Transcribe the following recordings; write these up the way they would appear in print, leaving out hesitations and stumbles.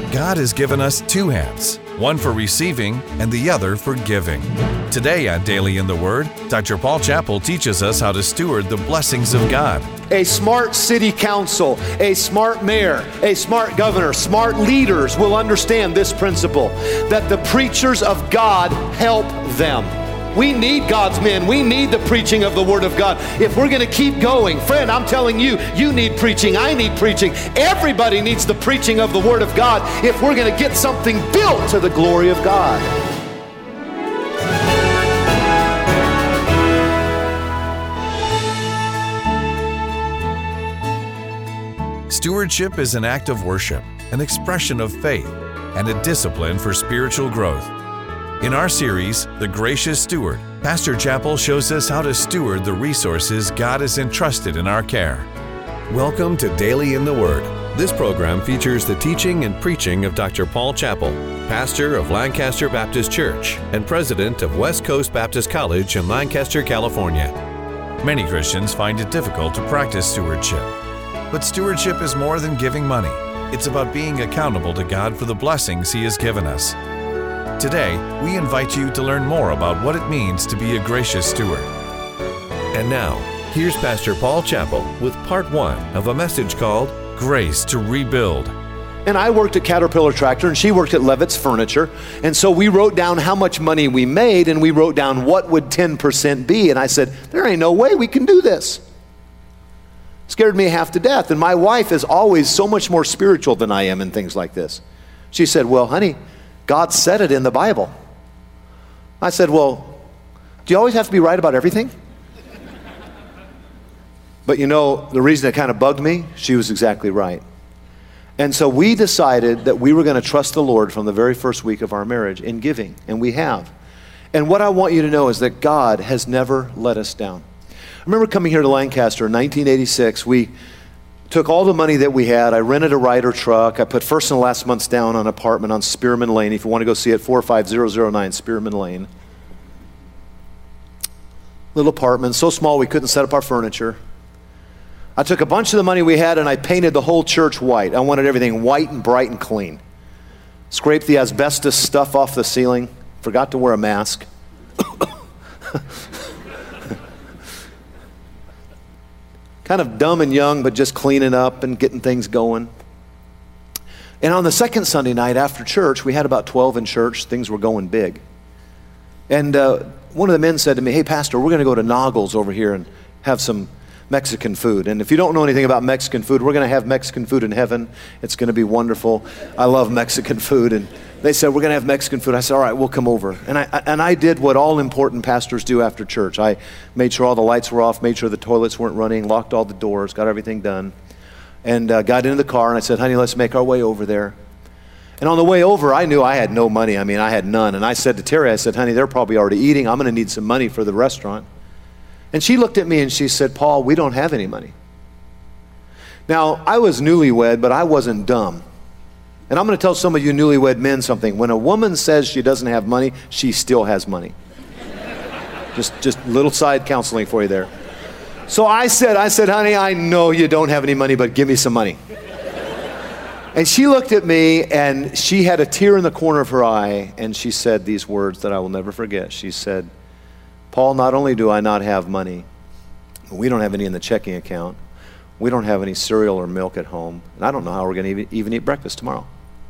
God has given us two hands, one for receiving and the other for giving. Today on Daily in the Word, Dr. Paul Chappell teaches us how to steward the blessings of God. A smart city council, a smart mayor, a smart governor, smart leaders will understand this principle, that the preachers of God help them. We need God's men. We need the preaching of the Word of God. If we're going to keep going, friend, I'm telling you, you need preaching. I need preaching. Everybody needs the preaching of the Word of God if we're going to get something built to the glory of God. Stewardship is an act of worship, an expression of faith, and a discipline for spiritual growth. In our series, The Gracious Steward, Pastor Chappell shows us how to steward the resources God has entrusted in our care. Welcome to Daily in the Word. This program features the teaching and preaching of Dr. Paul Chappell, pastor of Lancaster Baptist Church and president of West Coast Baptist College in Lancaster, California. Many Christians find it difficult to practice stewardship. But stewardship is more than giving money. It's about being accountable to God for the blessings He has given us. Today, we invite you to learn more about what it means to be a gracious steward. And now, here's Pastor Paul Chappell with part one of a message called Grace to Rebuild. And I worked at Caterpillar Tractor, and she worked at Levitt's Furniture. And so we wrote down how much money we made, and we wrote down what would 10% be. And I said, there ain't no way we can do this. Scared me half to death. And my wife is always so much more spiritual than I am in things like this. She said, well, honey, God said it in the Bible. I said, well, do you always have to be right about everything? But you know, the reason it kind of bugged me, she was exactly right. And so we decided that we were going to trust the Lord from the very first week of our marriage in giving, and we have. And what I want you to know is that God has never let us down. I remember coming here to Lancaster in 1986. We took all the money that we had. I rented a Ryder truck. I put first and last months down on an apartment on Spearman Lane. If you want to go see it, 45009 Spearman Lane. Little apartment, so small we couldn't set up our furniture. I took a bunch of the money we had and I painted the whole church white. I wanted everything white and bright and clean. Scraped the asbestos stuff off the ceiling. Forgot to wear a mask. Kind of dumb and young, but just cleaning up and getting things going. And on the second Sunday night after church, we had about 12 in church. Things were going big. And one of the men said to me, hey, Pastor, we're going to go to Noggles over here and have some Mexican food. And if you don't know anything about Mexican food, we're going to have Mexican food in heaven. It's going to be wonderful. I love Mexican food. And they said, we're going to have Mexican food. I said, all right, we'll come over. And I did what all important pastors do after church. I made sure all the lights were off, made sure the toilets weren't running, locked all the doors, got everything done, and got into the car. And I said, honey, let's make our way over there. And on the way over, I knew I had no money. I mean, I had none. And I said to Terry, I said, honey, they're probably already eating. I'm going to need some money for the restaurant. And she looked at me and she said, Paul, we don't have any money. Now, I was newlywed, but I wasn't dumb. And I'm going to tell some of you newlywed men something. When a woman says she doesn't have money, she still has money. Just little side counseling for you there. So I said, honey, I know you don't have any money, but give me some money. And she looked at me and she had a tear in the corner of her eye and she said these words that I will never forget. She said, Paul, not only do I not have money, we don't have any in the checking account. We don't have any cereal or milk at home. And I don't know how we're going to even eat breakfast tomorrow.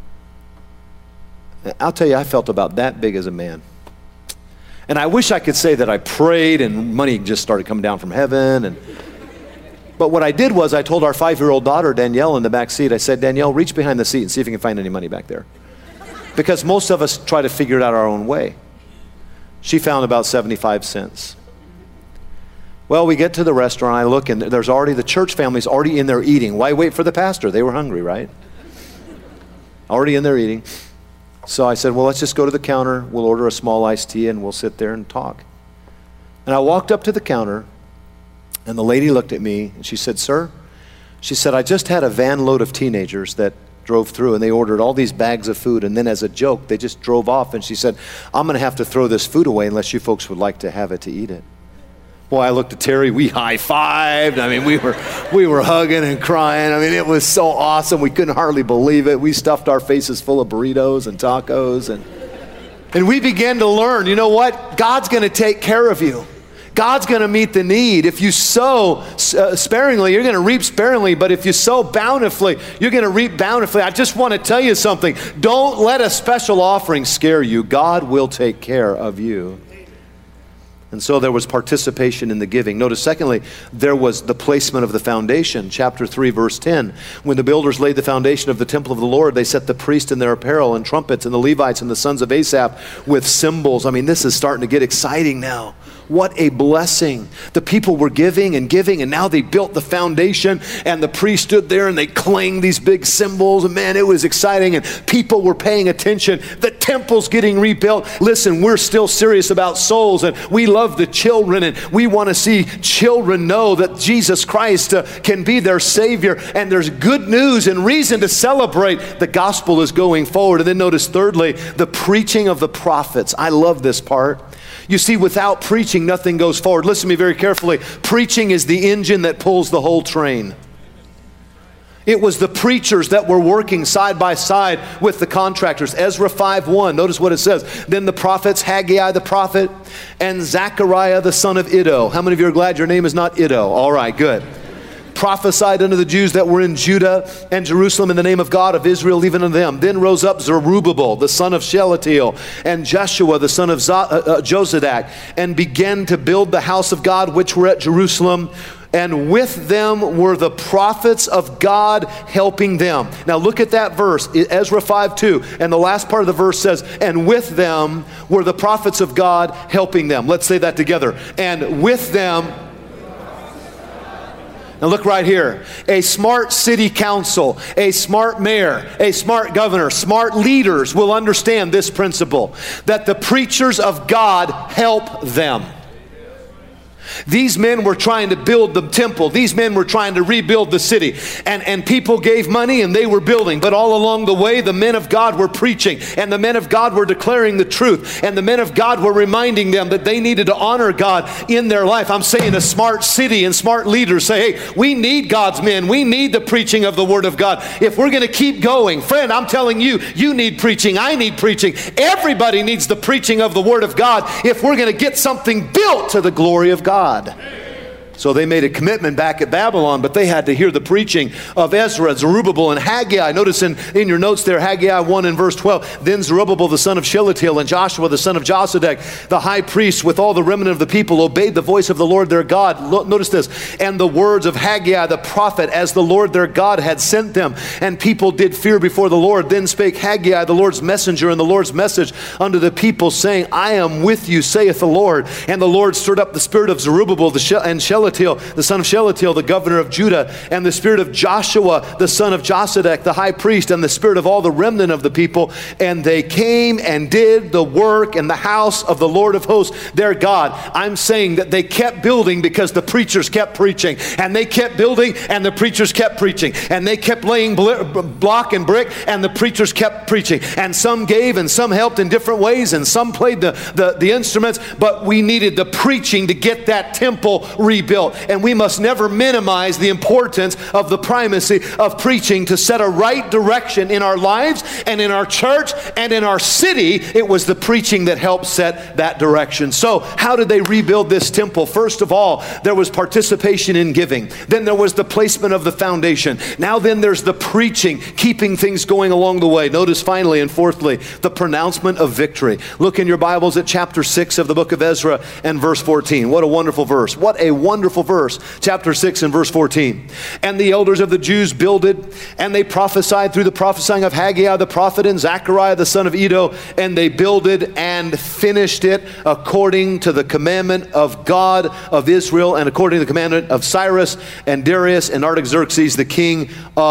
I'll tell you, I felt about that big as a man. And I wish I could say that I prayed and money just started coming down from heaven. But what I did was I told our 5-year-old daughter, Danielle, in the back seat, I said, Danielle, reach behind the seat and see if you can find any money back there. Because most of us try to figure it out our own way. She found about 75 cents. Well, we get to the restaurant, I look, and there's already, the church family's already in there eating. Why wait for the pastor? They were hungry, right? Already in there eating. So I said, well, let's just go to the counter. We'll order a small iced tea, and we'll sit there and talk. And I walked up to the counter, and the lady looked at me, and she said, sir, she said, I just had a van load of teenagers that drove through, and they ordered all these bags of food, and then as a joke, they just drove off, and she said, I'm going to have to throw this food away unless you folks would like to have it to eat it. Boy, I looked at Terry, we high-fived. I mean, we were hugging and crying. I mean, it was so awesome. We couldn't hardly believe it. We stuffed our faces full of burritos and tacos. And we began to learn, you know what? God's going to take care of you. God's going to meet the need. If you sow sparingly, you're going to reap sparingly. But if you sow bountifully, you're going to reap bountifully. I just want to tell you something. Don't let a special offering scare you. God will take care of you. And so there was participation in the giving. Notice, secondly, there was the placement of the foundation. Chapter 3, verse 10. When the builders laid the foundation of the temple of the Lord, they set the priest in their apparel and trumpets and the Levites and the sons of Asaph with cymbals. I mean, this is starting to get exciting now. What a blessing. The people were giving, and now they built the foundation, and the priest stood there and they clanged these big cymbals, and man, it was exciting, and people were paying attention. The temple's getting rebuilt. Listen, we're still serious about souls, and we love the children, and we want to see children know that Jesus Christ can be their Savior, and there's good news and reason to celebrate. The gospel is going forward. And then notice, thirdly, the preaching of the prophets. I love this part. You see, without preaching, nothing goes forward. Listen to me very carefully. Preaching is the engine that pulls the whole train. It was the preachers that were working side by side with the contractors. Ezra 5:1, notice what it says. Then the prophets, Haggai the prophet, and Zechariah the son of Iddo. How many of you are glad your name is not Iddo? All right, good. Prophesied unto the Jews that were in Judah and Jerusalem in the name of God of Israel, even unto them. Then rose up Zerubbabel, the son of Shealtiel, and Joshua, the son of Jozadak, and began to build the house of God, which were at Jerusalem. And with them were the prophets of God helping them. Now look at that verse, Ezra 5:2. And the last part of the verse says, and with them were the prophets of God helping them. Let's say that together. And with them. Now look right here. A smart city council, a smart mayor, a smart governor, smart leaders will understand this principle, that the preachers of God help them. These men were trying to build the temple. These men were trying to rebuild the city. And people gave money and they were building. But all along the way, the men of God were preaching. And the men of God were declaring the truth. And the men of God were reminding them that they needed to honor God in their life. I'm saying a smart city and smart leaders say, hey, we need God's men. We need the preaching of the Word of God. If we're going to keep going, friend, I'm telling you, you need preaching. I need preaching. Everybody needs the preaching of the Word of God if we're going to get something built to the glory of God. So they made a commitment back at Babylon, but they had to hear the preaching of Ezra, Zerubbabel, and Haggai. Notice in your notes there, Haggai 1 and verse 12. Then Zerubbabel the son of Shealtiel and Joshua the son of Jozadak, the high priest, with all the remnant of the people, obeyed the voice of the Lord their God. Notice this. And the words of Haggai the prophet, as the Lord their God had sent them. And people did fear before the Lord. Then spake Haggai the Lord's messenger and the Lord's message unto the people, saying, I am with you, saith the Lord. And the Lord stirred up the spirit of Zerubbabel and Shealtiel, the son of Shealtiel, the governor of Judah, and the spirit of Joshua, the son of Jozadak, the high priest, and the spirit of all the remnant of the people. And they came and did the work in the house of the Lord of hosts, their God. I'm saying that they kept building because the preachers kept preaching. And they kept building and the preachers kept preaching. And they kept laying block and brick and the preachers kept preaching. And some gave and some helped in different ways and some played the instruments. But we needed the preaching to get that temple rebuilt. And we must never minimize the importance of the primacy of preaching to set a right direction in our lives and in our church and in our city. It was the preaching that helped set that direction. So how did they rebuild this temple? First of all, there was participation in giving. Then there was the placement of the foundation. Now then there's the preaching, keeping things going along the way. Notice finally and fourthly, the pronouncement of victory. Look in your Bibles at chapter 6 of the book of Ezra and verse 14. What a wonderful verse. What a wonderful verse. Chapter 6 and verse 14. And the elders of the Jews builded, and they prophesied through the prophesying of Haggai the prophet and Zechariah the son of Iddo, and they builded and finished it according to the commandment of God of Israel and according to the commandment of Cyrus and Darius and Artaxerxes the king of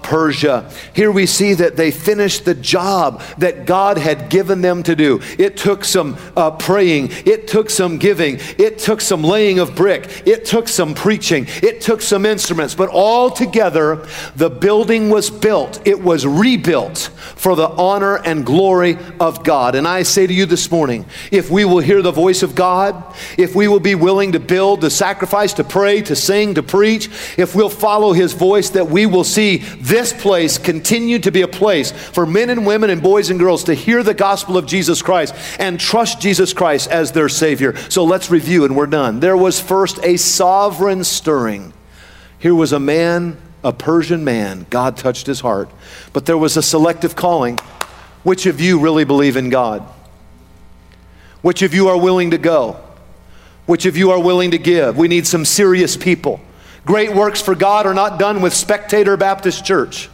Persia. Here we see that they finished the job that God had given them to do. It took some praying. It took some giving. It took some laying of brick. It took some preaching. It took some instruments. But all together, the building was built. It was rebuilt for the honor and glory of God. And I say to you this morning, if we will hear the voice of God, if we will be willing to build, to sacrifice, to pray, to sing, to preach, if we'll follow His voice, that we will see this place continue to be a place for men and women and boys and girls to hear the gospel of Jesus Christ and trust Jesus Christ as their Savior. So let's review and we're done. There was first a sovereign stirring. Here was a man, a Persian man. God touched his heart. But there was a selective calling. Which of you really believe in God? Which of you are willing to go? Which of you are willing to give? We need some serious people. Great works for God are not done with Spectator Baptist Church.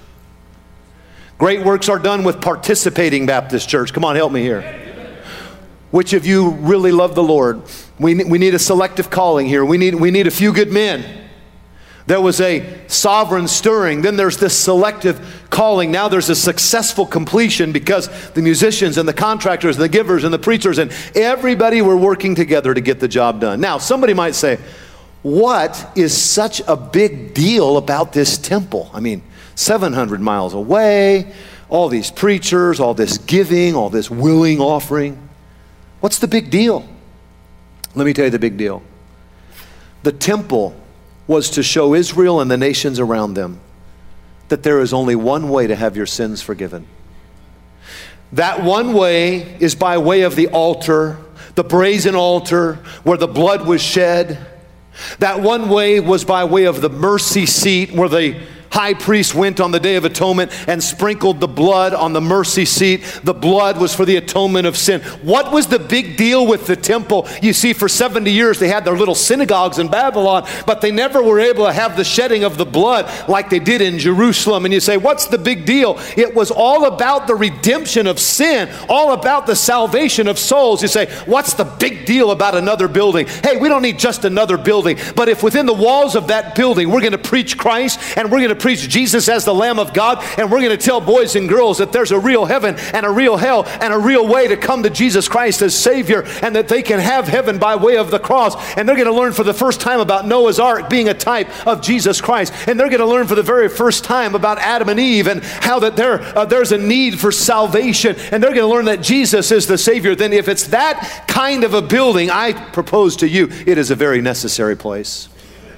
Great works are done with Participating Baptist Church. Come on, help me here. Which of you really love the Lord? We need a selective calling here. We need a few good men. There was a sovereign stirring. Then there's this selective calling. Now there's a successful completion because the musicians and the contractors and the givers and the preachers and everybody were working together to get the job done. Now, somebody might say, what is such a big deal about this temple? I mean, 700 miles away, all these preachers, all this giving, all this willing offering. What's the big deal? Let me tell you the big deal. The temple was to show Israel and the nations around them that there is only one way to have your sins forgiven. That one way is by way of the altar, the brazen altar where the blood was shed. That one way was by way of the mercy seat where the high priest went on the Day of Atonement and sprinkled the blood on the mercy seat. The blood was for the atonement of sin. What was the big deal with the temple? You see, for 70 years they had their little synagogues in Babylon, but they never were able to have the shedding of the blood like they did in Jerusalem. And you say, what's the big deal? It was all about the redemption of sin, all about the salvation of souls. You say, what's the big deal about another building? Hey, we don't need just another building, but if within the walls of that building we're going to preach Christ and we're going to preach Jesus as the Lamb of God, and we're going to tell boys and girls that there's a real heaven and a real hell and a real way to come to Jesus Christ as Savior, and that they can have heaven by way of the cross. And they're going to learn for the first time about Noah's Ark being a type of Jesus Christ. And they're going to learn for the very first time about Adam and Eve and how that there's a need for salvation. And they're going to learn that Jesus is the Savior. Then if it's that kind of a building, I propose to you, it is a very necessary place.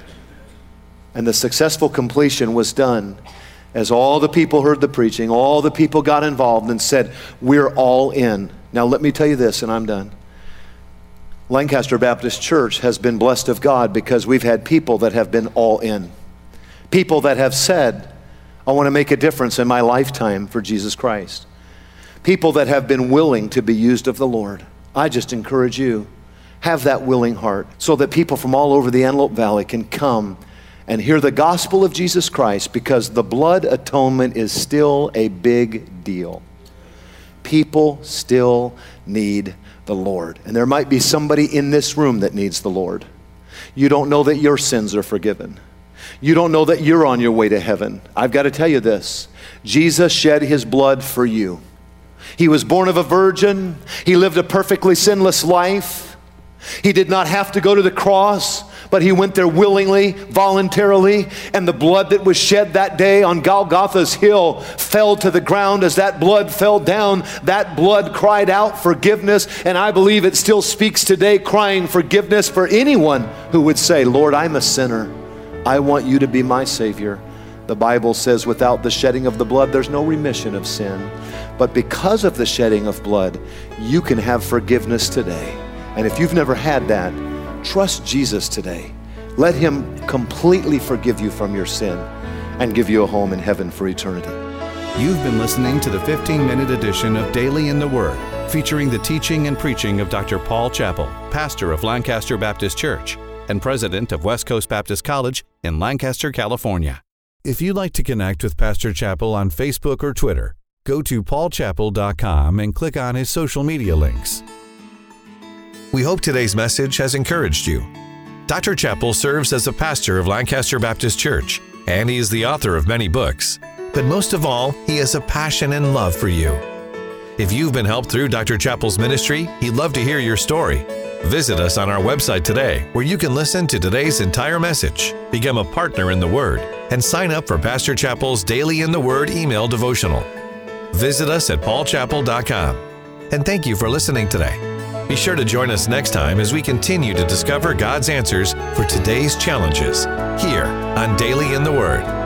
And the successful completion was done as all the people heard the preaching, all the people got involved and said, we're all in. Now let me tell you this, and I'm done. Lancaster Baptist Church has been blessed of God because we've had people that have been all in. People that have said, I want to make a difference in my lifetime for Jesus Christ. People that have been willing to be used of the Lord. I just encourage you, have that willing heart so that people from all over the Antelope Valley can come and hear the gospel of Jesus Christ, because the blood atonement is still a big deal. People still need the Lord. And there might be somebody in this room that needs the Lord. You don't know that your sins are forgiven. You don't know that you're on your way to heaven. I've got to tell you this. Jesus shed His blood for you. He was born of a virgin. He lived a perfectly sinless life. He did not have to go to the cross, but He went there willingly, voluntarily, and the blood that was shed that day on Golgotha's hill fell to the ground. As that blood fell down, that blood cried out forgiveness, and I believe it still speaks today, crying forgiveness for anyone who would say, Lord, I'm a sinner. I want You to be my Savior. The Bible says without the shedding of the blood, there's no remission of sin. But because of the shedding of blood, you can have forgiveness today. And if you've never had that, trust Jesus today. Let Him completely forgive you from your sin and give you a home in heaven for eternity. You've been listening to the 15-minute edition of Daily in the Word, featuring the teaching and preaching of Dr. Paul Chappell, pastor of Lancaster Baptist Church and president of West Coast Baptist College in Lancaster, California. If you'd like to connect with Pastor Chappell on Facebook or Twitter, go to paulchappell.com and click on his social media links. We hope today's message has encouraged you. Dr. Chappell serves as a pastor of Lancaster Baptist Church, and he is the author of many books. But most of all, He has a passion and love for you. If you've been helped through Dr. Chappell's ministry, he'd love to hear your story. Visit us on our website today, where you can listen to today's entire message, become a partner in the Word, and sign up for Pastor Chappell's Daily in the Word email devotional. Visit us at paulchappell.com. And thank you for listening today. Be sure to join us next time as we continue to discover God's answers for today's challenges here on Daily in the Word.